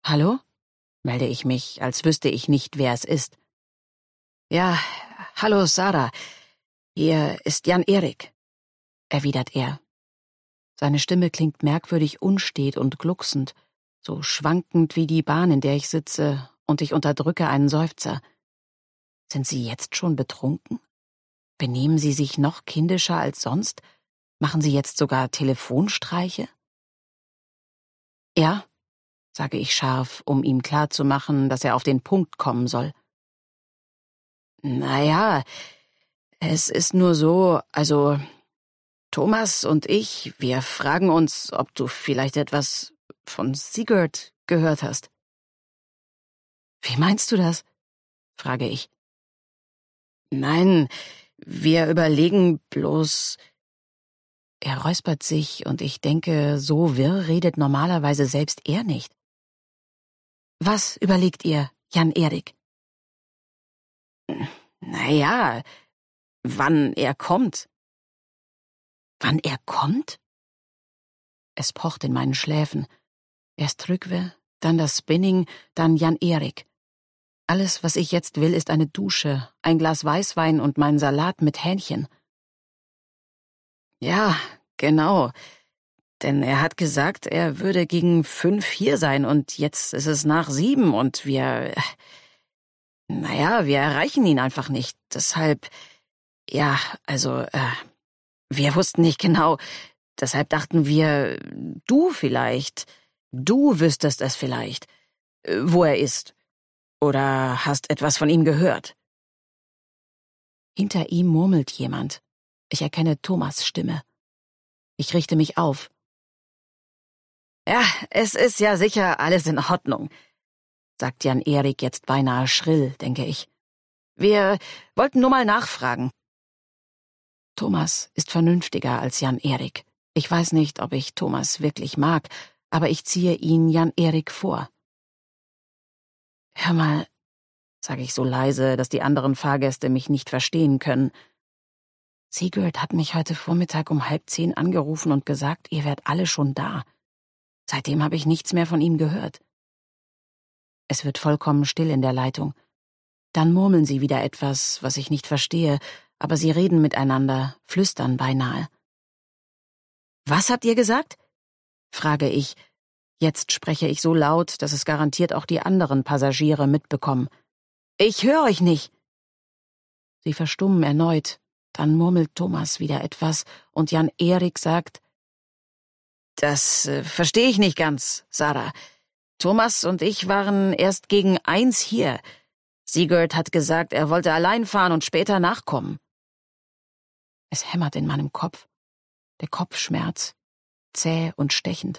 Hallo? Melde ich mich, als wüsste ich nicht, wer es ist. Ja, hallo Sarah. Hier ist Jan-Erik, erwidert er. Seine Stimme klingt merkwürdig unstet und glucksend, so schwankend wie die Bahn, in der ich sitze, und ich unterdrücke einen Seufzer. Sind Sie jetzt schon betrunken? Benehmen Sie sich noch kindischer als sonst? Machen Sie jetzt sogar Telefonstreiche? Ja, sage ich scharf, um ihm klarzumachen, dass er auf den Punkt kommen soll. Naja, es ist nur so, also Thomas und ich, wir fragen uns, ob du vielleicht etwas von Sigurd gehört hast. Wie meinst du das? Frage ich. Nein, wir überlegen bloß. Er räuspert sich und ich denke, so wirr redet normalerweise selbst er nicht. Was überlegt ihr, Jan-Erik? Naja, wann er kommt. Wann er kommt? Es pocht in meinen Schläfen. Erst Trygve, dann das Spinning, dann Jan-Erik. Alles, was ich jetzt will, ist eine Dusche, ein Glas Weißwein und mein Salat mit Hähnchen. Ja, genau. Denn er hat gesagt, er würde gegen 5 hier sein und jetzt ist es nach 7 und wir erreichen ihn einfach nicht. Deshalb, ja, also, wir wussten nicht genau. Deshalb dachten wir, du wüsstest es vielleicht, wo er ist. Oder hast etwas von ihm gehört? Hinter ihm murmelt jemand. Ich erkenne Thomas' Stimme. Ich richte mich auf. Ja, es ist ja sicher alles in Ordnung, sagt Jan-Erik jetzt beinahe schrill, denke ich. Wir wollten nur mal nachfragen. Thomas ist vernünftiger als Jan-Erik. Ich weiß nicht, ob ich Thomas wirklich mag, aber ich ziehe ihn Jan-Erik vor. Hör mal, sage ich so leise, dass die anderen Fahrgäste mich nicht verstehen können. Sigurd hat mich heute Vormittag um 9:30 angerufen und gesagt, ihr wärt alle schon da. Seitdem habe ich nichts mehr von ihm gehört. Es wird vollkommen still in der Leitung. Dann murmeln sie wieder etwas, was ich nicht verstehe, aber sie reden miteinander, flüstern beinahe. Was habt ihr gesagt? Frage ich. Jetzt spreche ich so laut, dass es garantiert auch die anderen Passagiere mitbekommen. Ich höre euch nicht. Sie verstummen erneut. Dann murmelt Thomas wieder etwas und Jan-Erik sagt, das verstehe ich nicht ganz, Sarah. Thomas und ich waren erst gegen 1 hier. Sigurd hat gesagt, er wollte allein fahren und später nachkommen. Es hämmert in meinem Kopf. Der Kopfschmerz, zäh und stechend.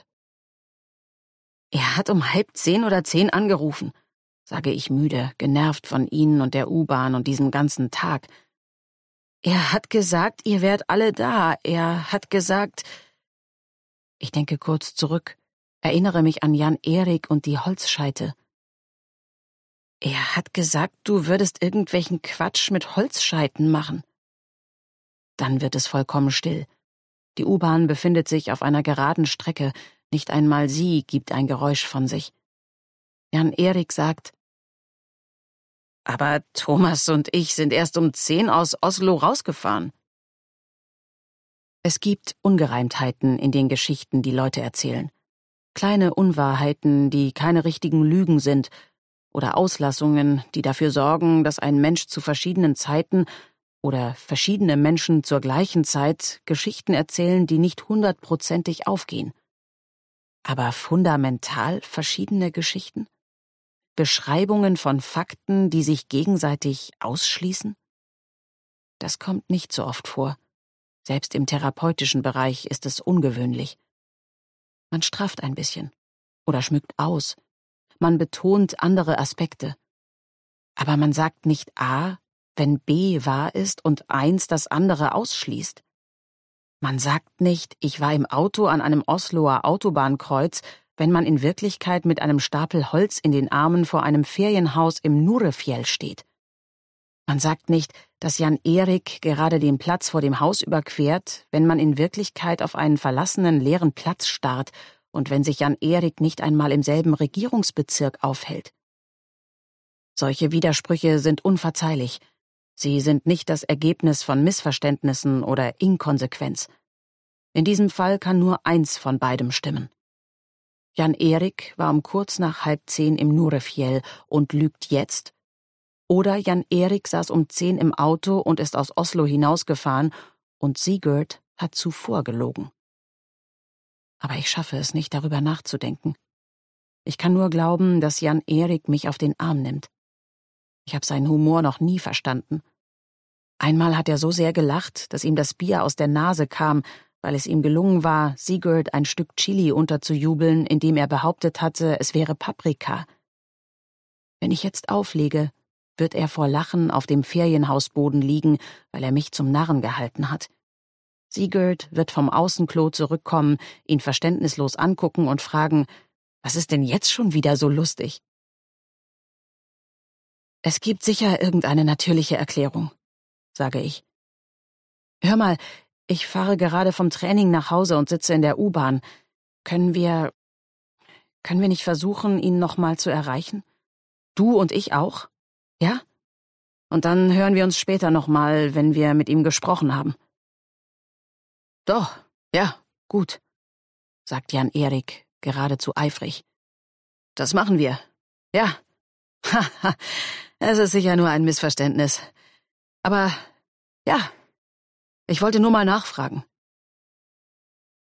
Er hat um 9:30 oder 10 angerufen, sage ich müde, genervt von Ihnen und der U-Bahn und diesem ganzen Tag. Er hat gesagt, ihr wärt alle da. Er hat gesagt. Ich denke kurz zurück, erinnere mich an Jan-Erik und die Holzscheite. Er hat gesagt, du würdest irgendwelchen Quatsch mit Holzscheiten machen. Dann wird es vollkommen still. Die U-Bahn befindet sich auf einer geraden Strecke, nicht einmal sie gibt ein Geräusch von sich. Jan-Erik sagt, aber Thomas und ich sind erst um 10 aus Oslo rausgefahren. Es gibt Ungereimtheiten in den Geschichten, die Leute erzählen. Kleine Unwahrheiten, die keine richtigen Lügen sind, oder Auslassungen, die dafür sorgen, dass ein Mensch zu verschiedenen Zeiten oder verschiedene Menschen zur gleichen Zeit Geschichten erzählen, die nicht 100%ig aufgehen. Aber fundamental verschiedene Geschichten? Beschreibungen von Fakten, die sich gegenseitig ausschließen? Das kommt nicht so oft vor. Selbst im therapeutischen Bereich ist es ungewöhnlich. Man strafft ein bisschen oder schmückt aus. Man betont andere Aspekte. Aber man sagt nicht A, wenn B wahr ist und 1 das andere ausschließt. Man sagt nicht, ich war im Auto an einem Osloer Autobahnkreuz, wenn man in Wirklichkeit mit einem Stapel Holz in den Armen vor einem Ferienhaus im Nurefjell steht. Man sagt nicht, dass Jan-Erik gerade den Platz vor dem Haus überquert, wenn man in Wirklichkeit auf einen verlassenen leeren Platz starrt Und wenn sich Jan-Erik nicht einmal im selben Regierungsbezirk aufhält? Solche Widersprüche sind unverzeihlich. Sie sind nicht das Ergebnis von Missverständnissen oder Inkonsequenz. In diesem Fall kann nur eins von beidem stimmen. Jan-Erik war um kurz nach 9:30 im Nurefjell und lügt jetzt. Oder Jan-Erik saß um 10 im Auto und ist aus Oslo hinausgefahren und Sigurd hat zuvor gelogen. Aber ich schaffe es nicht, darüber nachzudenken. Ich kann nur glauben, dass Jan-Erik mich auf den Arm nimmt. Ich habe seinen Humor noch nie verstanden. Einmal hat er so sehr gelacht, dass ihm das Bier aus der Nase kam, weil es ihm gelungen war, Sigurd ein Stück Chili unterzujubeln, indem er behauptet hatte, es wäre Paprika. Wenn ich jetzt auflege, wird er vor Lachen auf dem Ferienhausboden liegen, weil er mich zum Narren gehalten hat. Sigurd wird vom Außenklo zurückkommen, ihn verständnislos angucken und fragen, was ist denn jetzt schon wieder so lustig? Es gibt sicher irgendeine natürliche Erklärung, sage ich. Hör mal, ich fahre gerade vom Training nach Hause und sitze in der U-Bahn. Können wir nicht versuchen, ihn noch mal zu erreichen? Du und ich auch? Ja? Und dann hören wir uns später noch mal, wenn wir mit ihm gesprochen haben. Doch, ja, gut, sagt Jan-Erik, geradezu eifrig. Das machen wir. Ja. Haha, es ist sicher nur ein Missverständnis. Aber, ja, ich wollte nur mal nachfragen.